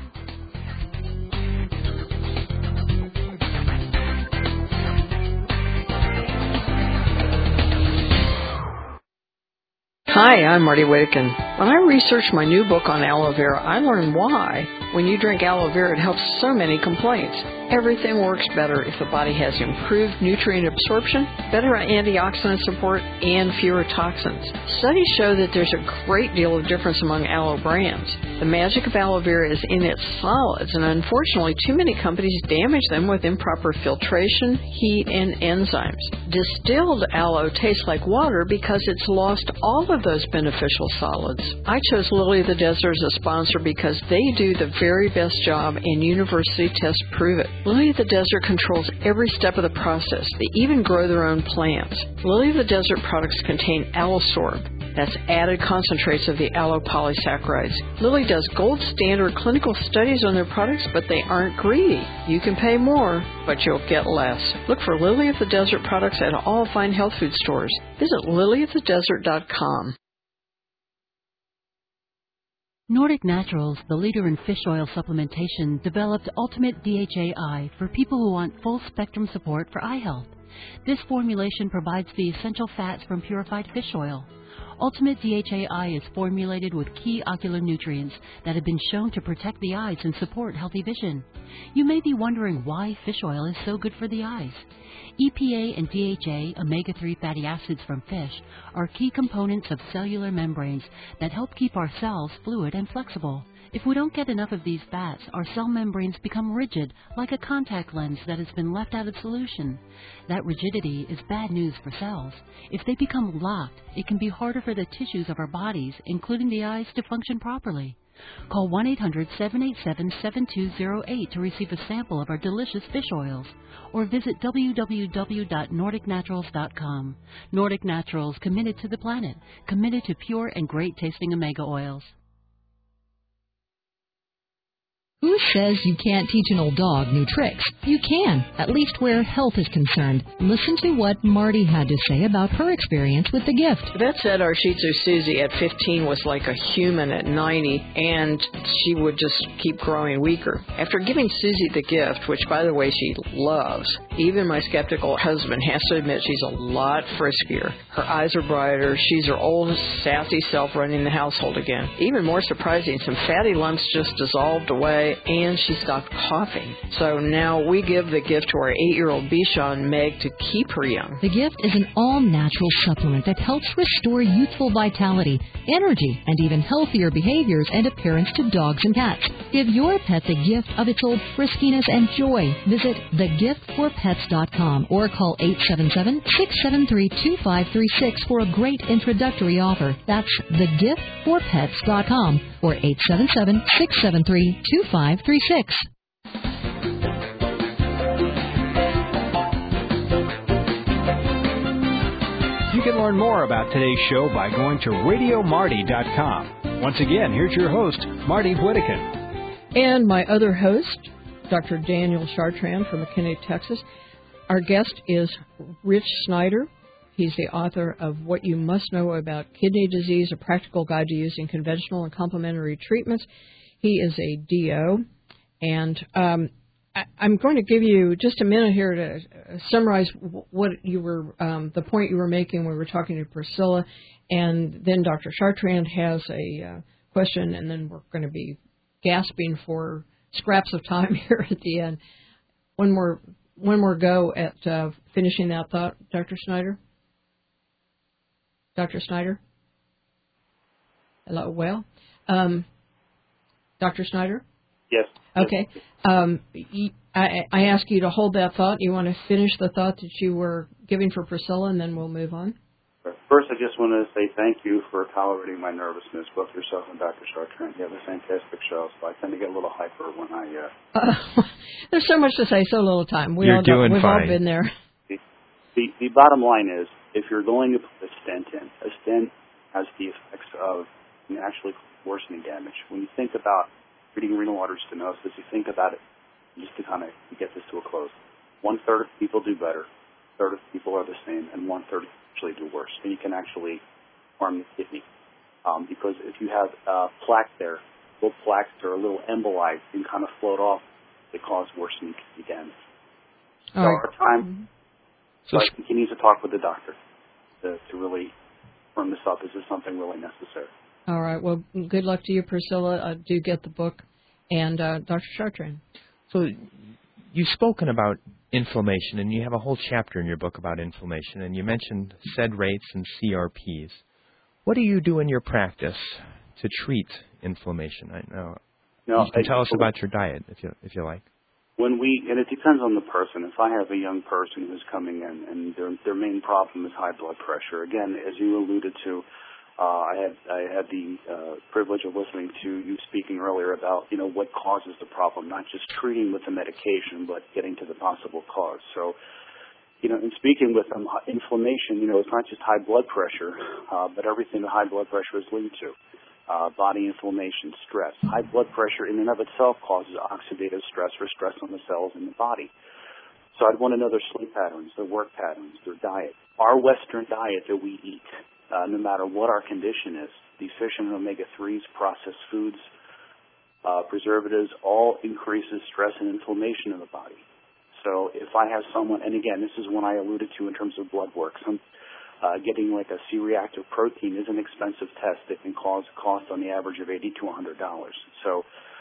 Hi, I'm Marty Whittakin. When I researched my new book on aloe vera, I learned why. When you drink aloe vera, it helps so many complaints. Everything works better if the body has improved nutrient absorption, better antioxidant support, and fewer toxins. Studies show that there's a great deal of difference among aloe brands. The magic of aloe vera is in its solids, and unfortunately, too many companies damage them with improper filtration, heat, and enzymes. Distilled aloe tastes like water because it's lost all of those beneficial solids. I chose Lily of the Desert as a sponsor because they do the very best job, and university tests prove it. Lily of the Desert controls every step of the process. They even grow their own plants. Lily of the Desert products contain Alosorb. That's added concentrates of the aloe polysaccharides. Lily does gold standard clinical studies on their products, but they aren't greedy. You can pay more, but you'll get less. Look for Lily of the Desert products at all fine health food stores. Visit lilyofthedesert.com. Nordic Naturals, the leader in fish oil supplementation, developed Ultimate DHA-I for people who want full-spectrum support for eye health. This formulation provides the essential fats from purified fish oil. Ultimate DHA-I is formulated with key ocular nutrients that have been shown to protect the eyes and support healthy vision. You may be wondering why fish oil is so good for the eyes. EPA and DHA, omega-3 fatty acids from fish, are key components of cellular membranes that help keep our cells fluid and flexible. If we don't get enough of these fats, our cell membranes become rigid, like a contact lens that has been left out of solution. That rigidity is bad news for cells. If they become locked, it can be harder for the tissues of our bodies, including the eyes, to function properly. Call 1-800-787-7208 to receive a sample of our delicious fish oils, or visit www.nordicnaturals.com. Nordic Naturals, committed to the planet, committed to pure and great-tasting omega oils. Who says you can't teach an old dog new tricks? You can, at least where health is concerned. Listen to what Marty had to say about her experience with the gift. The vet said our Shih Tzu Susie at 15 was like a human at 90, and she would just keep growing weaker. After giving Susie the gift, which, by the way, she loves, Even my skeptical husband has to admit she's a lot friskier. Her eyes are brighter. She's her old, sassy self running the household again. Even more surprising, some fatty lumps just dissolved away, and she stopped coughing. So now we give the gift to our 8-year-old Bichon, Meg, to keep her young. The Gift is an all-natural supplement that helps restore youthful vitality, energy, and even healthier behaviors and appearance to dogs and cats. Give your pet the gift of its old friskiness and joy. Visit thegiftforpets.com or call 877-673-2536 for a great introductory offer. That's thegiftforpets.com or 877-673-2536. You can learn more about today's show by going to RadioMarty.com. Once again, here's your host, Marty Whittakin. And my other host, Dr. Daniel Chartrand from McKinney, Texas. Our guest is Rich Snyder. He's the author of What You Must Know About Kidney Disease, a practical guide to using conventional and complementary treatments. He is a DO. And I'm going to give you just a minute here to summarize what you were, the point you were making when we were talking to Priscilla. And then Dr. Chartrand has a question, and then we're going to be gasping for scraps of time here at the end. One more go at finishing that thought, Dr. Snyder. Dr. Snyder? Hello, well, Dr. Snyder? Yes. Okay. I ask you to hold that thought. You want to finish the thought that you were giving for Priscilla, and then we'll move on? First, I just want to say thank you for tolerating my nervousness, both yourself and Dr. Chartrand. You have a fantastic show, so I tend to get a little hyper when I... There's so much to say, so little time. You're doing we've fine. all been there. The bottom line is, if you're going to put a stent in, a stent has the effects of actually worsening damage. When you think about treating renal artery stenosis, you think about it, just to kind of get this to a close. 1/3 of people do better, 1/3 of people are the same, and 1/3 actually do worse. And you can actually harm the kidney. Because if you have plaque there, little plaques or a little emboli can kind of float off that cause worsening kidney damage. So our time, so I continue to talk with the doctor to really firm this up. Is this something really necessary? All right. Well, good luck to you, Priscilla. Do get the book. And Dr. Chartrand. So you've spoken about inflammation, and you have a whole chapter in your book about inflammation, and you mentioned SED rates and CRPs. What do you do in your practice to treat inflammation? I know you can tell us about your diet, if you like. And it depends on the person. If I have a young person who's coming in and their main problem is high blood pressure, again, as you alluded to, I had the privilege of listening to you speaking earlier about, what causes the problem, not just treating with the medication, but getting to the possible cause. So, in speaking with them, inflammation, it's not just high blood pressure, but everything that high blood pressure is linked to. Body inflammation, stress. High blood pressure in and of itself causes oxidative stress or stress on the cells in the body. So I'd want to know their sleep patterns, their work patterns, their diet. Our Western diet that we eat, no matter what our condition is, deficient in omega-3s, processed foods, preservatives, all increases stress and inflammation in the body. So if I have someone, and again, this is one I alluded to in terms of blood work, getting like a C-reactive protein is an expensive test that can cause a cost on the average of $80 to $100. So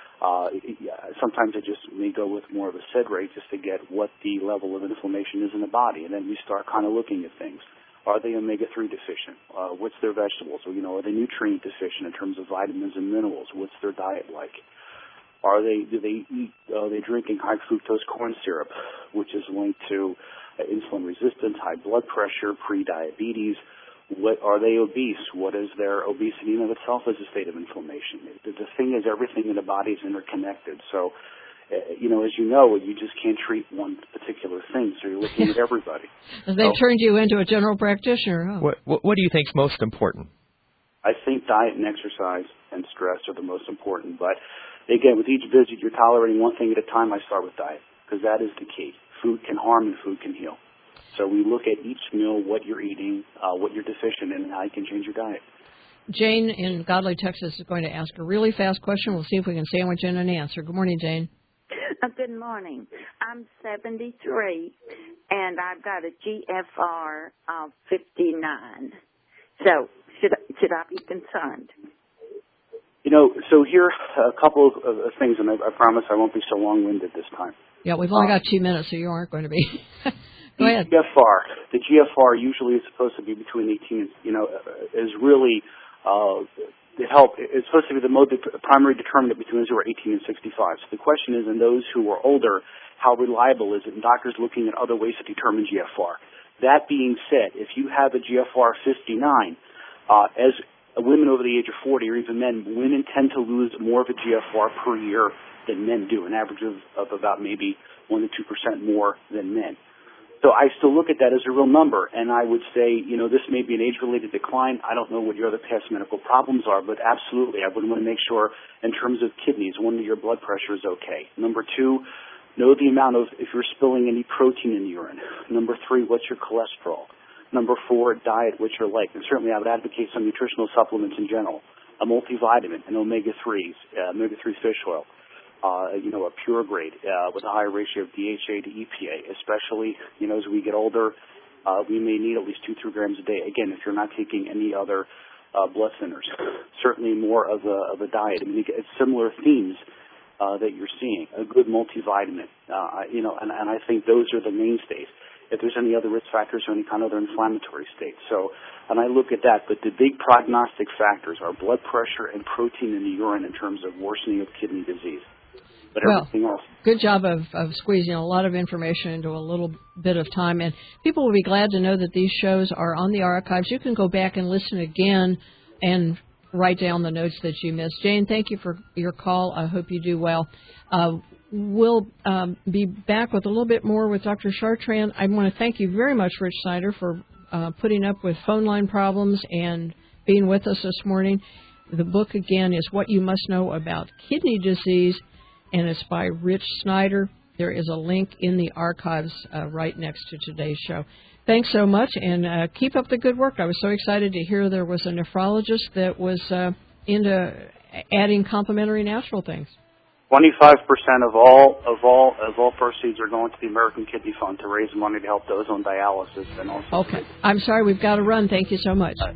sometimes I just may go with more of a SED rate just to get what the level of inflammation is in the body, and then we start kind of looking at things. Are they omega-3 deficient? What's their vegetables? Or, are they nutrient deficient in terms of vitamins and minerals? What's their diet like? Are they drinking high fructose corn syrup, which is linked to insulin resistance, high blood pressure, pre-diabetes? What are they obese? What is their obesity in of itself as a state of inflammation? The thing is, everything in the body is interconnected. So, as you just can't treat one particular thing. So you're looking at everybody. They've turned you into a general practitioner. Huh? What do you think is most important? I think diet and exercise and stress are the most important. But again, with each visit, you're tolerating one thing at a time. I start with diet because that is the key. Food can harm and food can heal. So we look at each meal, what you're eating, what you're deficient in, and how you can change your diet. Jane in Godley, Texas is going to ask a really fast question. We'll see if we can sandwich in an answer. Good morning, Jane. Good morning. I'm 73, and I've got a GFR of 59. So should I be concerned? So here are a couple of things, and I promise I won't be so long-winded this time. Yeah, we've only got 2 minutes, so you aren't going to be. Go ahead. The GFR usually is supposed to be between 18 and, is really it's supposed to be the primary determinant between those who are 18 and 65. So the question is, in those who are older, how reliable is it? And doctors looking at other ways to determine GFR. That being said, if you have a GFR 59, as women over the age of 40 or even men, women tend to lose more of a GFR per year than men do, an average of about maybe 1 to 2% more than men. So I still look at that as a real number, and I would say, this may be an age-related decline. I don't know what your other past medical problems are, but absolutely, I would want to make sure, in terms of kidneys, one, that your blood pressure is okay. Number 2, know the amount of, if you're spilling any protein in the urine. Number 3, what's your cholesterol? Number 4, diet, what you're like. And certainly I would advocate some nutritional supplements in general, a multivitamin, an omega-3s, omega-3 fish oil. A pure grade with a higher ratio of DHA to EPA, especially, as we get older, we may need at least 2-3 grams a day. Again, if you're not taking any other blood thinners, certainly more of a diet. I mean, it's similar themes that you're seeing. A good multivitamin, and I think those are the mainstays. If there's any other risk factors or any kind of other inflammatory state. So, and I look at that, but the big prognostic factors are blood pressure and protein in the urine in terms of worsening of kidney disease. But everything else. Good job of squeezing a lot of information into a little bit of time. And people will be glad to know that these shows are on the archives. You can go back and listen again and write down the notes that you missed. Jane, thank you for your call. I hope you do well. We'll be back with a little bit more with Dr. Chartrand. I want to thank you very much, Rich Snyder, for putting up with phone line problems and being with us this morning. The book, again, is What You Must Know About Kidney Disease, and it's by Rich Snyder. There is a link in the archives right next to today's show. Thanks so much, and keep up the good work. I was so excited to hear there was a nephrologist that was into adding complementary natural things. 25% of all proceeds are going to the American Kidney Fund to raise money to help those on dialysis and also. Okay. I'm sorry, we've got to run. Thank you so much.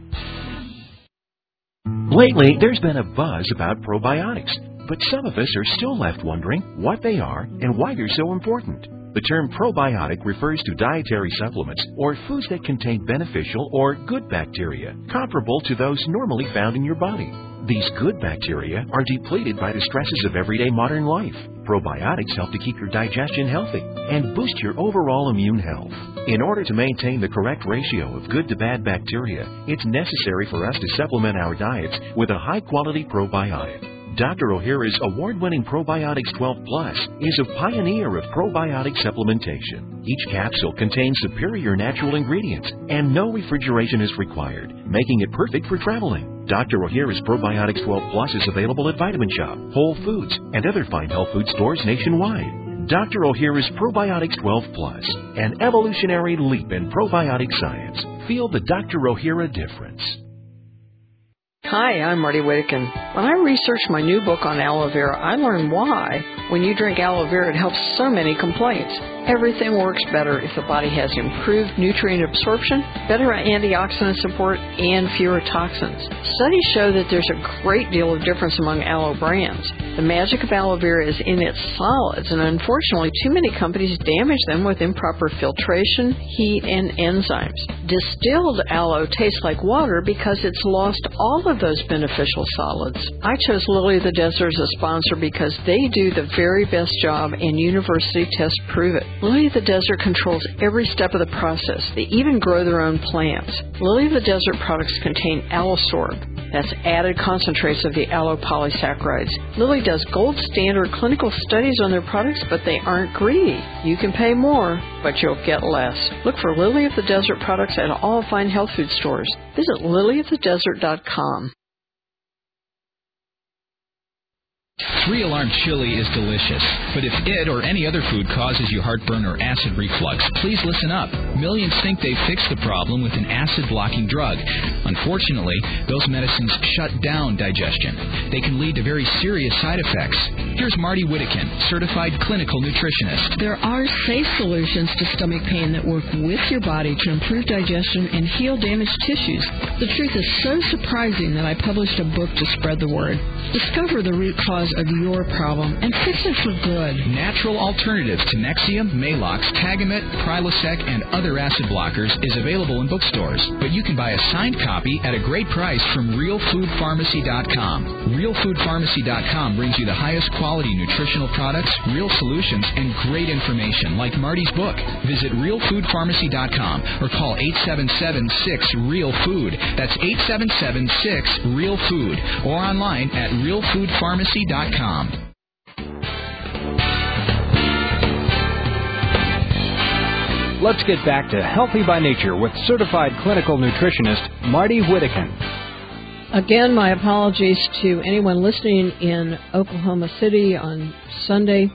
Lately, there's been a buzz about probiotics, but some of us are still left wondering what they are and why they're so important. The term probiotic refers to dietary supplements or foods that contain beneficial or good bacteria, comparable to those normally found in your body. These good bacteria are depleted by the stresses of everyday modern life. Probiotics help to keep your digestion healthy and boost your overall immune health. In order to maintain the correct ratio of good to bad bacteria, it's necessary for us to supplement our diets with a high-quality probiotic. Dr. Ohhira's award-winning Probiotics 12 Plus is a pioneer of probiotic supplementation. Each capsule contains superior natural ingredients, and no refrigeration is required, making it perfect for traveling. Dr. Ohhira's Probiotics 12 Plus is available at Vitamin Shop, Whole Foods, and other fine health food stores nationwide. Dr. Ohhira's Probiotics 12 Plus, an evolutionary leap in probiotic science. Feel the Dr. Ohhira difference. Hi, I'm Marty Whittakin. When I researched my new book on aloe vera, I learned why. When you drink aloe vera, it helps so many complaints. Everything works better if the body has improved nutrient absorption, better antioxidant support, and fewer toxins. Studies show that there's a great deal of difference among aloe brands. The magic of aloe vera is in its solids, and unfortunately, too many companies damage them with improper filtration, heat, and enzymes. Distilled aloe tastes like water because it's lost all of those beneficial solids. I chose Lily of the Desert as a sponsor because they do the very best job, and university tests prove it. Lily of the Desert controls every step of the process. They even grow their own plants. Lily of the Desert products contain Allosorb. That's added concentrates of the aloe polysaccharides. Lily does gold standard clinical studies on their products, but they aren't greedy. You can pay more, but you'll get less. Look for Lily of the Desert products at all fine health food stores. Visit lilyofthedesert.com. 3-Alarm Chili is delicious, but if it or any other food causes you heartburn or acid reflux, please listen up. Millions think they fixed the problem with an acid-blocking drug. Unfortunately, those medicines shut down digestion. They can lead to very serious side effects. Here's Marty Whittakin, certified clinical nutritionist. There are safe solutions to stomach pain that work with your body to improve digestion and heal damaged tissues. The truth is so surprising that I published a book to spread the word. Discover the root cause of your problem and fix it for good. Natural alternatives to Nexium, Maalox, Tagamet, Prilosec, and other acid blockers is available in bookstores. But you can buy a signed copy at a great price from RealFoodPharmacy.com. RealFoodPharmacy.com brings you the highest quality nutritional products, real solutions, and great information like Marty's book. Visit RealFoodPharmacy.com or call 877-6-REAL-FOOD. That's 877-6-REAL-FOOD or online at RealFoodPharmacy.com. Let's get back to Healthy by Nature with certified clinical nutritionist Marty Whittakin. Again, my apologies to anyone listening in Oklahoma City on Sunday.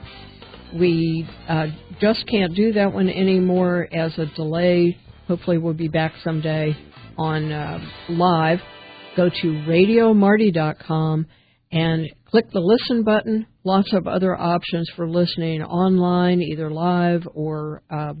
We just can't do that one anymore as a delay. Hopefully we'll be back someday on live. Go to RadioMarty.com and click the listen button. Lots of other options for listening online, either live or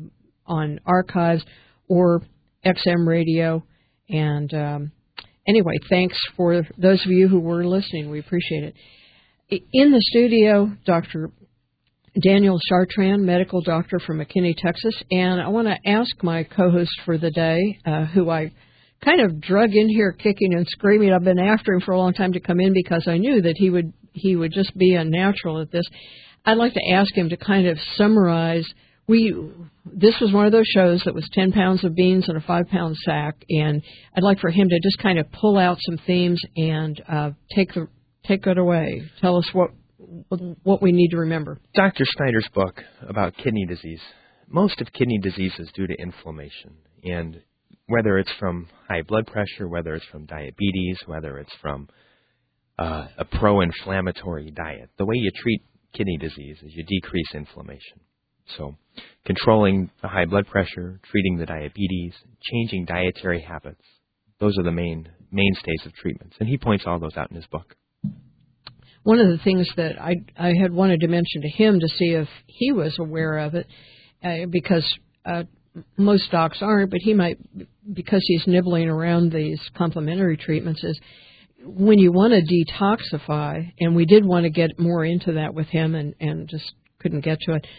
on archives or XM radio. And anyway, thanks for those of you who were listening. We appreciate it. In the studio, Dr. Daniel Chartrand, medical doctor from McKinney, Texas. And I want to ask my co-host for the day, who I kind of drug in here kicking and screaming. I've been after him for a long time to come in because I knew that he would just be a natural at this. I'd like to ask him to kind of summarize. This was one of those shows that was 10 pounds of beans in a 5-pound sack, and I'd like for him to just kind of pull out some themes and take it away. Tell us what we need to remember. Dr. Snyder's book about kidney disease. Most of kidney disease is due to inflammation, and whether it's from high blood pressure, whether it's from diabetes, whether it's from a pro-inflammatory diet, the way you treat kidney disease is you decrease inflammation. So controlling the high blood pressure, treating the diabetes, changing dietary habits, those are the mainstays of treatments. And he points all those out in his book. One of the things that I had wanted to mention to him to see if he was aware of it, because most docs aren't, but he might, because he's nibbling around these complementary treatments, is when you want to detoxify, and we did want to get more into that with him and just couldn't get to it.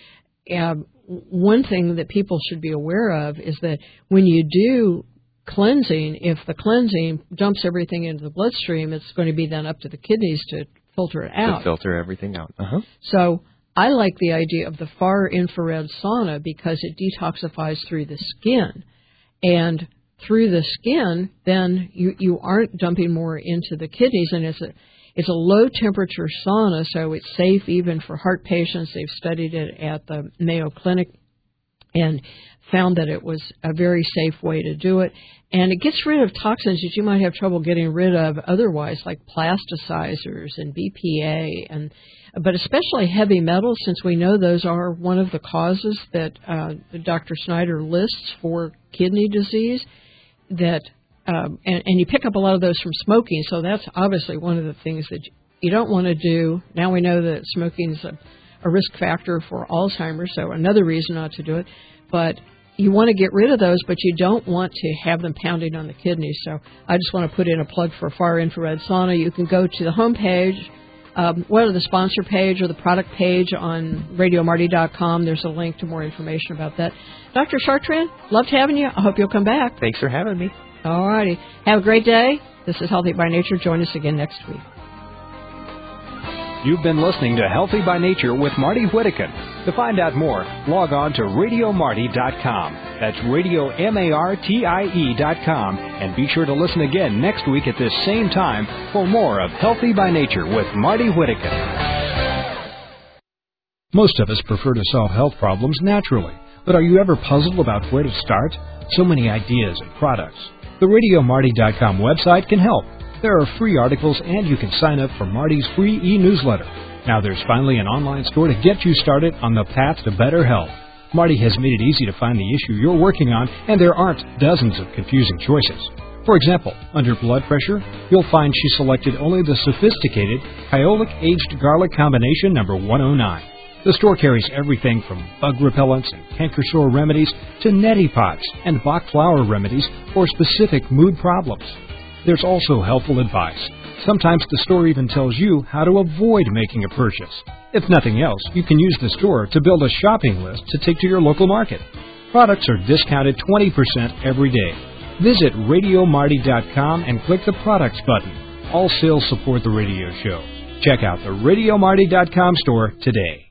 One thing that people should be aware of is that when you do cleansing, if the cleansing dumps everything into the bloodstream, it's going to be then up to the kidneys to filter it out. To filter everything out. Uh-huh. So I like the idea of the far infrared sauna because it detoxifies through the skin. And through the skin, then you aren't dumping more into the kidneys, and it's a low-temperature sauna, so it's safe even for heart patients. They've studied it at the Mayo Clinic and found that it was a very safe way to do it. And it gets rid of toxins that you might have trouble getting rid of otherwise, like plasticizers and BPA, but especially heavy metals, since we know those are one of the causes that Dr. Snyder lists for kidney disease. And you pick up a lot of those from smoking, so that's obviously one of the things that you don't want to do. Now we know that smoking is a risk factor for Alzheimer's, so another reason not to do it. But you want to get rid of those, but you don't want to have them pounding on the kidneys. So I just want to put in a plug for far infrared sauna. You can go to the homepage, whether the sponsor page or the product page on RadioMarty.com. There's a link to more information about that. Dr. Chartrand, loved having you. I hope you'll come back. Thanks for having me. All righty. Have a great day. This is Healthy by Nature. Join us again next week. You've been listening to Healthy by Nature with Marty Whittakin. To find out more, log on to RadioMarty.com. That's RadioMartie.com. And be sure to listen again next week at this same time for more of Healthy by Nature with Marty Whittakin. Most of us prefer to solve health problems naturally. But are you ever puzzled about where to start? So many ideas and products. The RadioMarty.com website can help. There are free articles, and you can sign up for Marty's free e-newsletter. Now there's finally an online store to get you started on the path to better health. Marty has made it easy to find the issue you're working on, and there aren't dozens of confusing choices. For example, under blood pressure, you'll find she selected only the sophisticated Kyolic Aged Garlic Combination number 109. The store carries everything from bug repellents and canker sore remedies to neti pots and Bach flower remedies for specific mood problems. There's also helpful advice. Sometimes the store even tells you how to avoid making a purchase. If nothing else, you can use the store to build a shopping list to take to your local market. Products are discounted 20% every day. Visit RadioMarty.com and click the Products button. All sales support the radio show. Check out the RadioMarty.com store today.